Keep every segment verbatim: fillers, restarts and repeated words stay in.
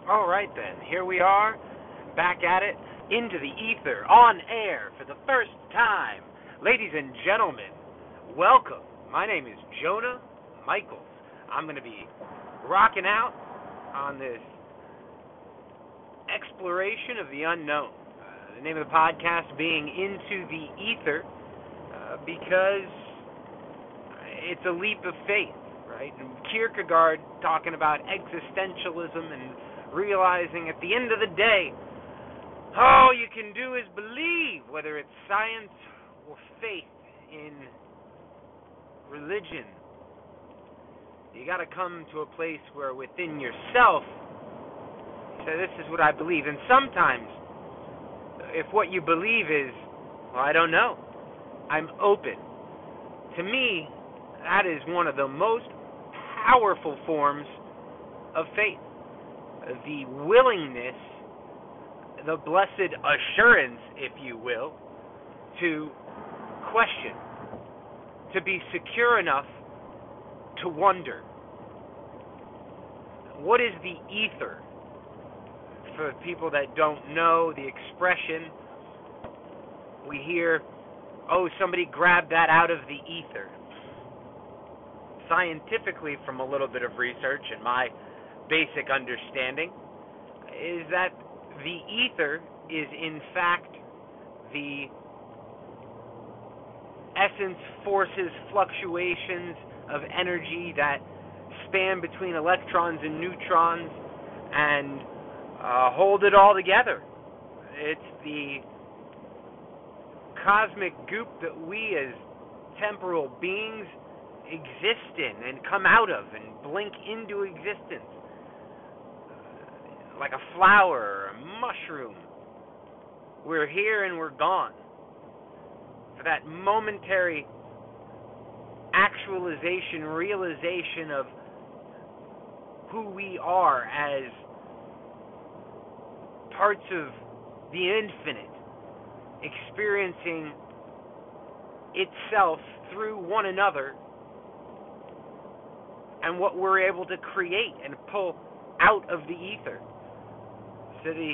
All right then, here we are, back at it, into the ether, on air for the first time. Ladies and gentlemen, welcome. My name is Jonah Michaels. I'm going to be rocking out on this exploration of the unknown. Uh, the name of the podcast being Into the Ether, uh, because it's a leap of faith, right? And Kierkegaard talking about existentialism and realizing at the end of the day, all you can do is believe, whether it's science or faith in religion. You got to come to a place where within yourself, you say, this is what I believe. And sometimes, if what you believe is, well, I don't know, I'm open. To me, that is one of the most powerful forms of faith. The willingness, the blessed assurance, if you will, to question, to be secure enough to wonder. What is the ether? For people that don't know the expression, we hear, oh, somebody grabbed that out of the ether. Scientifically, from a little bit of research and my basic understanding, is that the ether is in fact the essence, forces, fluctuations of energy that span between electrons and neutrons and uh, hold it all together. It's the cosmic goop that we as temporal beings exist in and come out of and blink into existence. Like a flower or a mushroom. We're here and we're gone. For that momentary actualization, realization of who we are as parts of the infinite, experiencing itself through one another and what we're able to create and pull out of the ether. So the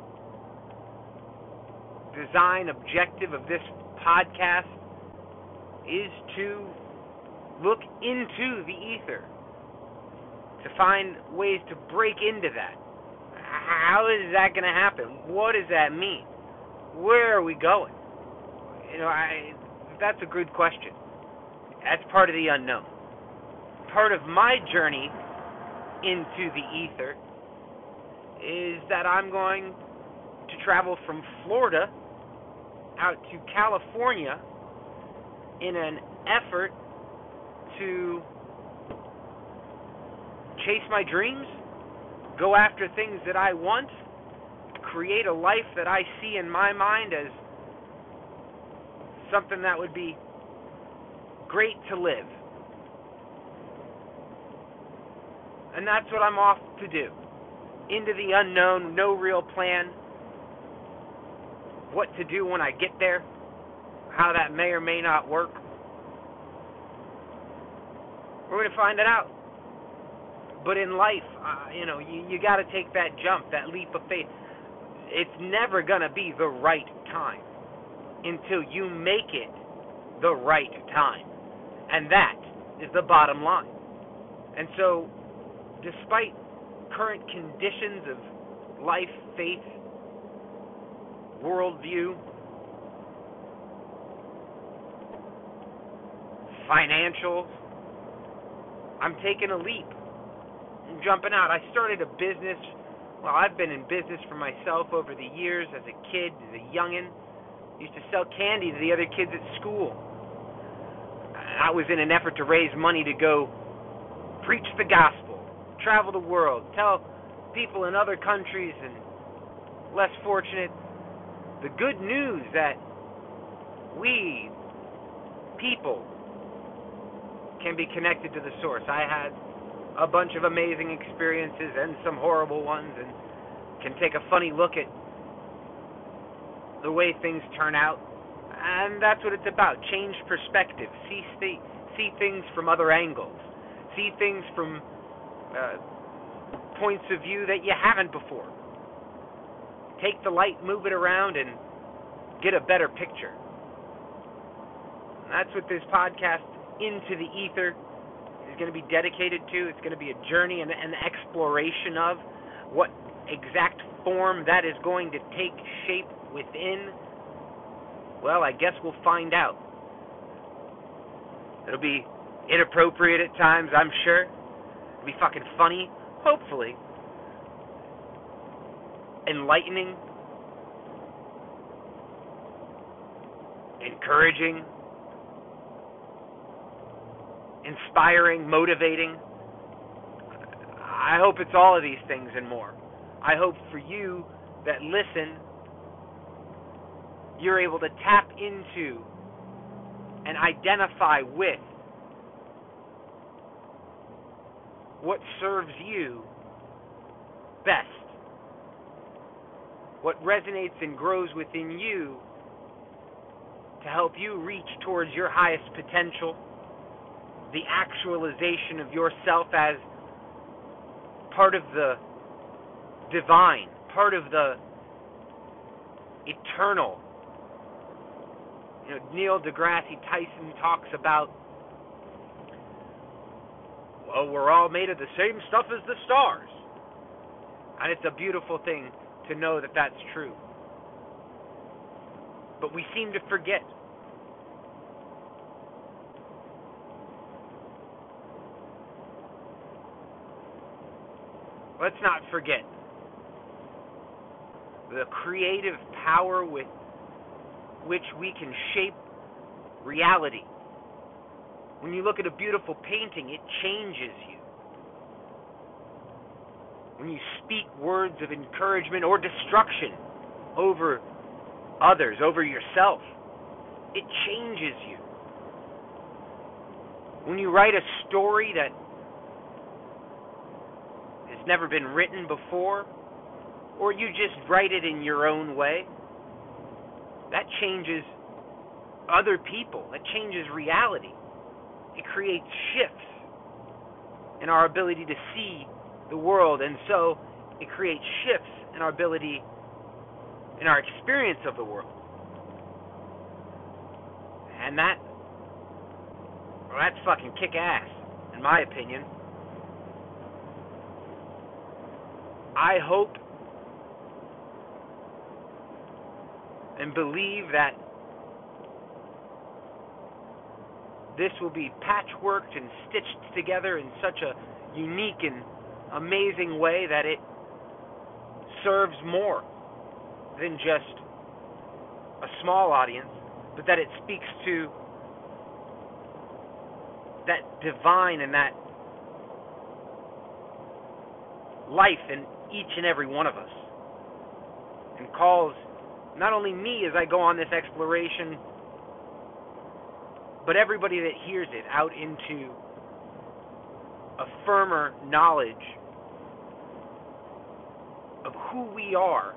design objective of this podcast is to look into the ether, to find ways to break into that. How is that going to happen? What does that mean? Where are we going? You know, I, that's a good question. That's part of the unknown. Part of my journey into the ether is that I'm going to travel from Florida out to California in an effort to chase my dreams, go after things that I want, create a life that I see in my mind as something that would be great to live. And that's what I'm off to do. Into the unknown, no real plan. What to do when I get there, how that may or may not work. We're going to find it out. But in life, uh, you know, you, you got to take that jump, that leap of faith. It's never going to be the right time until you make it the right time. And that is the bottom line. And so, despite current conditions of life, faith, worldview, financials, I'm taking a leap. I'm jumping out. I started a business. Well, I've been in business for myself over the years as a kid, as a youngin'. Used to sell candy to the other kids at school. I was in an effort to raise money to go preach the gospel, travel the world, tell people in other countries and less fortunate the good news that we, people, can be connected to the source. I had a bunch of amazing experiences and some horrible ones, and can take a funny look at the way things turn out. And that's what it's about. Change perspective. See, see, see things from other angles. See things from uh, points of view that you haven't before. Take the light, move it around, and get a better picture. And that's what this podcast, Into the Ether, is going to be dedicated to. It's going to be a journey and an exploration of what exact form that is going to take shape within. Well, I guess we'll find out. It'll be inappropriate at times, I'm sure. It'll be fucking funny, hopefully. Enlightening. Encouraging. Inspiring, motivating. I hope it's all of these things and more. I hope for you that listen, you're able to tap into and identify with what serves you best, what resonates and grows within you to help you reach towards your highest potential, the actualization of yourself as part of the divine, part of the eternal. You know, Neil deGrasse Tyson talks about, well, we're all made of the same stuff as the stars. And it's a beautiful thing to know that that's true. But we seem to forget. Let's not forget the creative power with which we can shape reality. When you look at a beautiful painting, it changes you. When you speak words of encouragement or destruction over others, over yourself, it changes you. When you write a story that has never been written before, or you just write it in your own way, that changes other people. That changes reality. It creates shifts in our ability to see the world, and so it creates shifts in our ability, in our experience of the world. And that, well, that's fucking kick-ass, in my opinion. I hope and believe that this will be patchworked and stitched together in such a unique and amazing way that it serves more than just a small audience, but that it speaks to that divine and that life in each and every one of us, and calls not only me as I go on this exploration, but everybody that hears it out into a firmer knowledge of who we are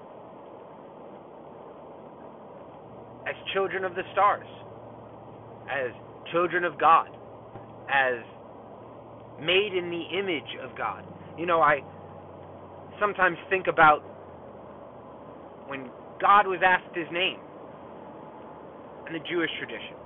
as children of the stars, as children of God, as made in the image of God. You know, I sometimes think about when God was asked his name in the Jewish tradition.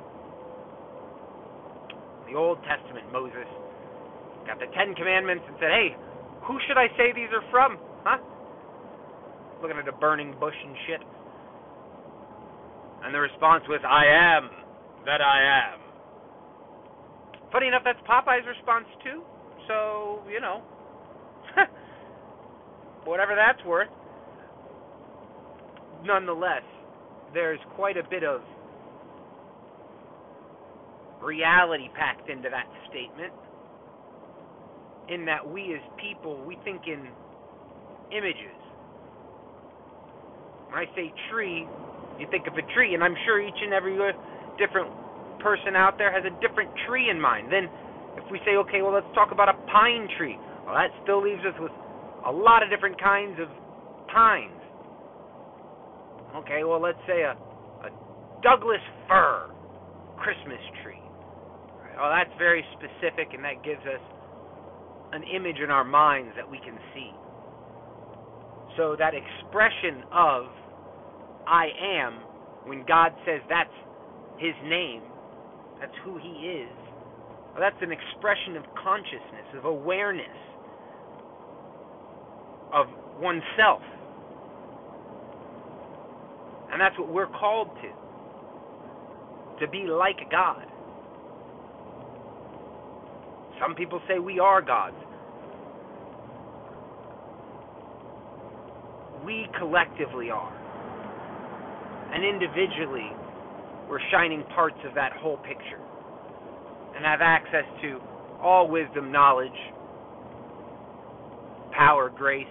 The Old Testament, Moses got the Ten Commandments and said, hey, who should I say these are from? Huh? Looking at a burning bush and shit. And the response was, I am that I am. Funny enough, that's Popeye's response too. So, you know, whatever that's worth. Nonetheless, there's quite a bit of reality packed into that statement, in that we as people, we think in images. When I say tree, you think of a tree, and I'm sure each and every different person out there has a different tree in mind. Then if we say, okay, well, let's talk about a pine tree, well, that still leaves us with a lot of different kinds of pines. Okay, well, let's say a, a Douglas fir Christmas tree. Well, that's very specific, and that gives us an image in our minds that we can see. So that expression of I am, when God says that's his name, that's who he is, well, that's an expression of consciousness, of awareness of oneself. And that's what we're called to, to be like God. Some people say we are gods. We collectively are. And individually, we're shining parts of that whole picture and have access to all wisdom, knowledge, power, grace,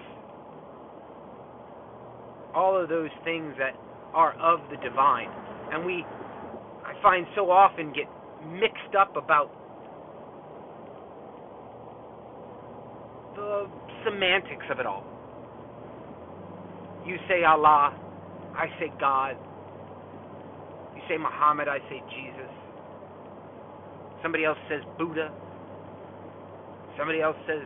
all of those things that are of the divine. And we, I find, so often get mixed up about the semantics of it all. You say Allah, I say God. You say Muhammad, I say Jesus. Somebody else says Buddha. Somebody else says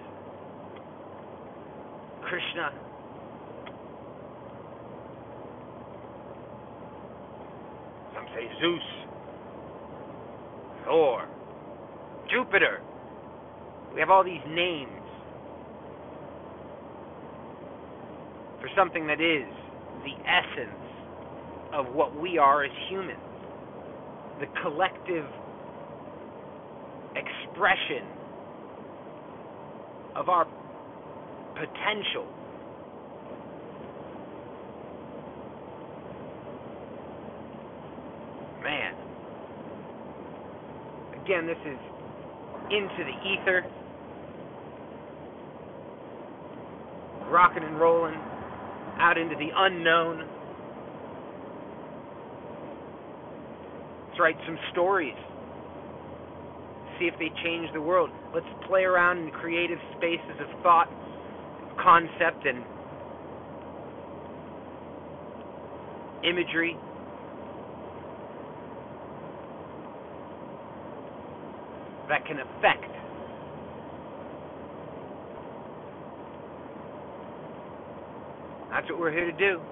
Krishna. Some say Zeus, Thor, Jupiter. We have all these names for something that is the essence of what we are as humans. The collective expression of our potential. Man. Again, this is into the ether. Rocking and rolling out into the unknown. Let's write some stories. See if they change the world. Let's play around in creative spaces of thought, concept, and imagery. That can affect That's what we're here to do.